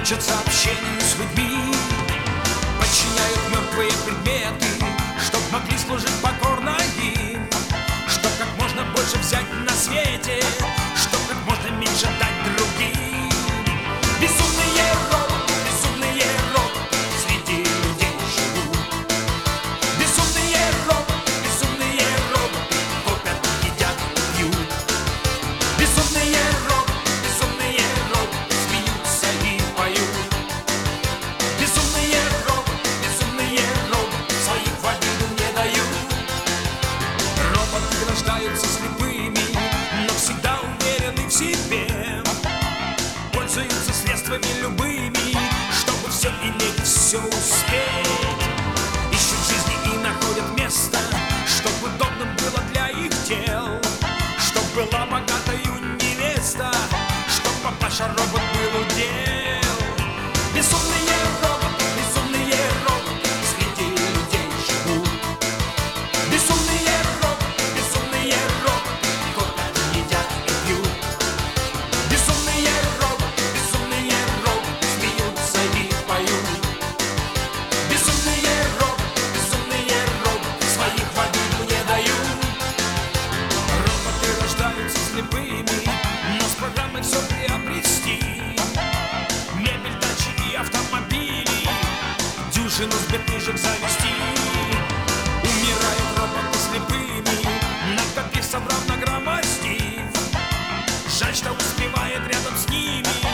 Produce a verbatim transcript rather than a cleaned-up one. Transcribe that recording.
учатся общению с людьми, подчиняют мертвые предметы, чтоб могли служить покорно им, чтоб как можно больше взять на свете, чтоб как можно меньше дать другим. Безумные роботы, безумные роботы среди людей живут. Безумные роботы, безумные роботы копят, едят, пьют. Безумные роботы, безумные роботы смеются и поют. Безумные роботы, безумные роботы своих в обиду не дают. Роботы рождаются слепыми, но всегда уверены в себе, пользуются средствами любыми, чтобы все иметь, все успеть. Ищут жизни и находят место, чтобы удобным было для их тел, чтоб была богатою невеста, чтоб папаша робот был удел. Безумные роботы, безумные роботы среди людей живут. Безумные роботы, безумные роботы копят, едят и пьют. Безумные роботы, безумные роботы смеются и поют. Безумные роботы, безумные роботы своих в обиду не дают. Роботы рождаются слепыми, но с программой все приобрести. Мебель, дачи и автомобили, дюжину сберкнижек завести. Умирают роботы слепыми, накопив, собрав, нагромоздив. Жаль, что успевает рядом с ними